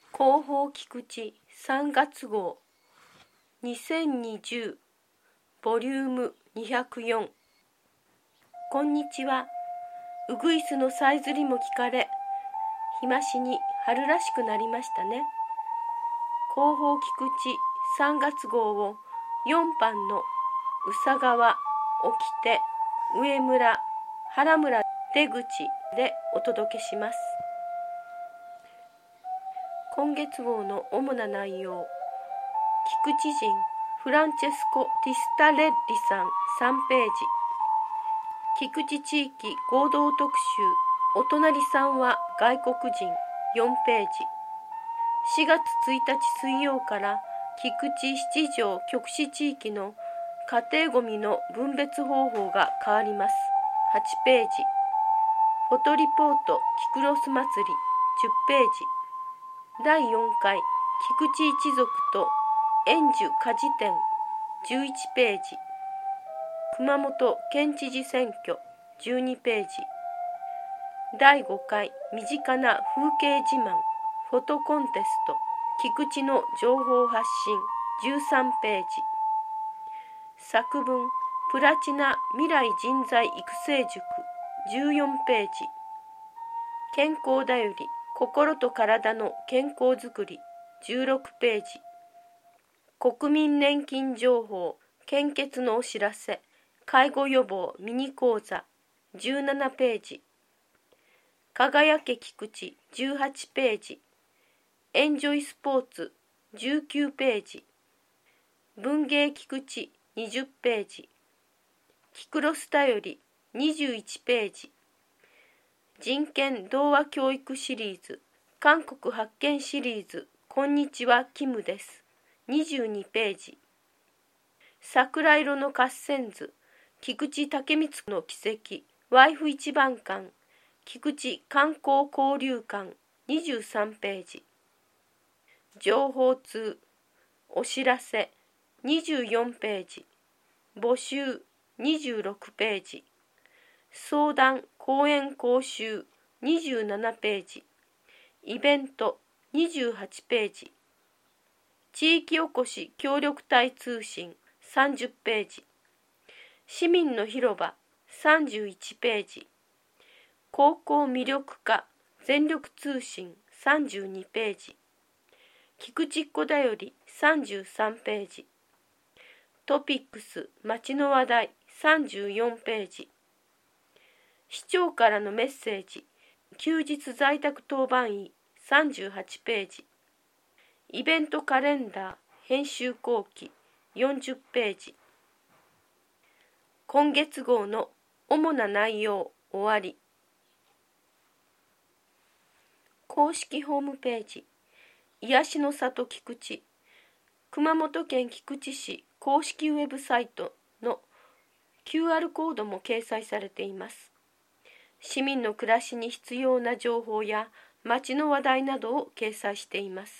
広報菊池3月号2020ボリューム204。こんにちは。ウグイスのさえずりも聞かれ、日増しに春らしくなりましたね。広報菊池3月号を4班の宇佐川、沖手、上村、原村、出口でお届けします。今月号の主な内容。菊池人フランチェスコ・ティスタレッリさん3ページ。菊池地域合同特集お隣さんは外国人4ページ。4月1日水曜から菊池七条極地地域の家庭ごみの分別方法が変わります。8ページ。フォトリポートキクロス祭り10ページ。第4回菊池一族と円寿家事典11ページ。熊本県知事選挙12ページ。第5回身近な風景自慢フォトコンテスト菊池の情報発信13ページ。作文プラチナ未来人材育成塾14ページ。健康だより心と体の健康づくり16ページ。国民年金情報献血のお知らせ介護予防ミニ講座17ページ。輝け菊池18ページ。エンジョイスポーツ19ページ。文芸菊池20ページ。キクロスだより21ページ。人権童話教育シリーズ韓国発見シリーズこんにちはキムです22ページ。桜色の合戦図菊池武光の奇跡ワイフ一番館菊池観光交流館23ページ。情報通お知らせ24ページ。募集26ページ。相談講演講習27ページ。イベント28ページ。地域おこし協力隊通信30ページ。市民の広場31ページ。高校魅力化全力通信32ページ。菊池っ子だより33ページ。トピックス街の話題34ページ。市長からのメッセージ休日在宅当番医38ページ。イベントカレンダー編集後期40ページ。今月号の主な内容終わり。公式ホームページ癒しの里菊池熊本県菊池市公式ウェブサイトの QR コードも掲載されています。市民の暮らしに必要な情報や街の話題などを掲載しています。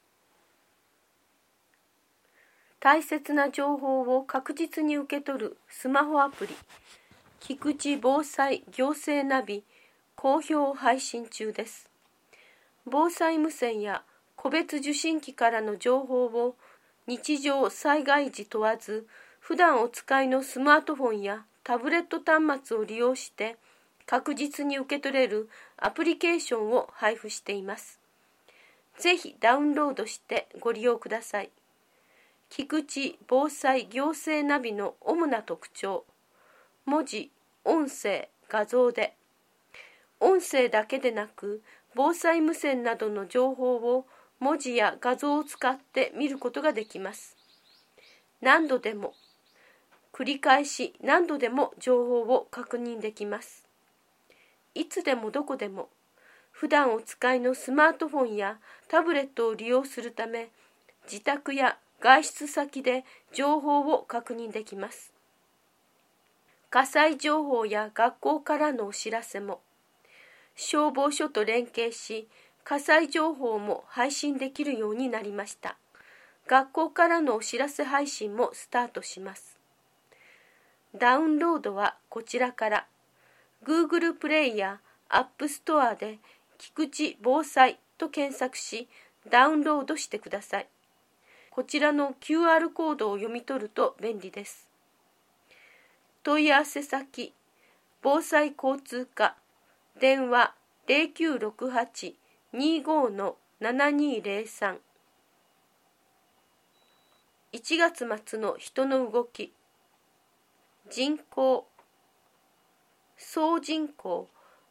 大切な情報を確実に受け取るスマホアプリ菊池防災行政ナビ好評配信中です。防災無線や個別受信機からの情報を日常災害時問わず普段お使いのスマートフォンやタブレット端末を利用して確実に受け取れるアプリケーションを配布しています。ぜひダウンロードしてご利用ください。菊池防災行政ナビの主な特徴。文字、音声、画像で。音声だけでなく、防災無線などの情報を文字や画像を使って見ることができます。何度でも、繰り返し何度でも情報を確認できます。いつでもどこでも普段お使いのスマートフォンやタブレットを利用するため自宅や外出先で情報を確認できます。火災情報や学校からのお知らせも消防署と連携し火災情報も配信できるようになりました。学校からのお知らせ配信もスタートします。ダウンロードはこちらからGoogle プレイや App ストアで菊池防災と検索しダウンロードしてください。こちらの QR コードを読み取ると便利です。問い合わせ先、防災交通課、電話 0968-25-7203。1月末の人の動き。人口、総人口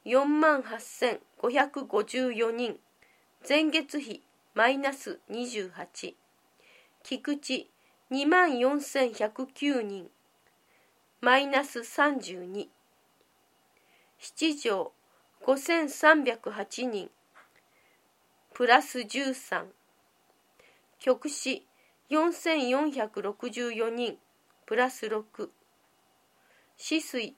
48,554人、前月比マイナス28、菊池24,109人、マイナス32、七条5,308人、プラス13、極視4,464人、プラス6、止水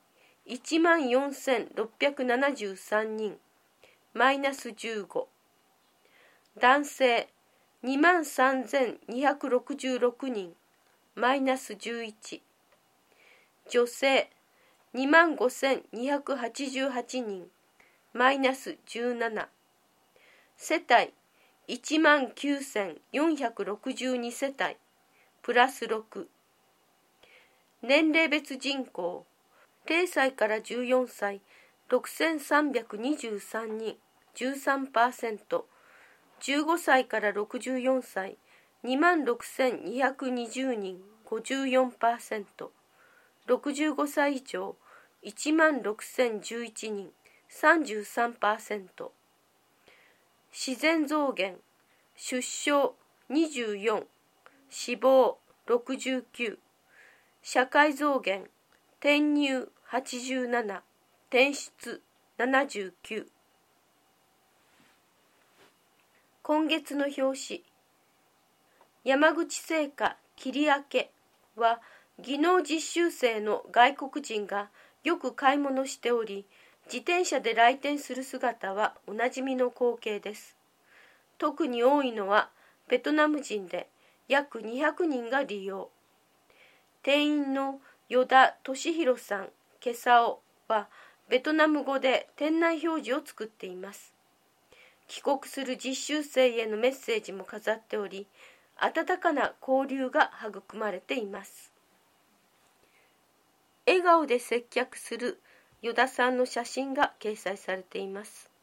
14,673人、マイナス15、男性23,266人、マイナス11、女性25,288人、マイナス17、世帯19,462世帯、プラス6、年齢別人口、0歳から14歳、6,323人、13%、15歳から64歳、26,220人、54%、65歳以上、16,011人、33%、自然増減、出生24、死亡69、社会増減、転入87、転出79。今月の表紙、山口製菓切り分けは技能実習生の外国人がよく買い物しており、自転車で来店する姿はおなじみの光景です。特に多いのはベトナム人で約200人が利用。店員の依田俊弘さん、ケサオはベトナム語で店内表示を作っています。帰国する実習生へのメッセージも飾っており、温かな交流が育まれています。笑顔で接客する依田さんの写真が掲載されています。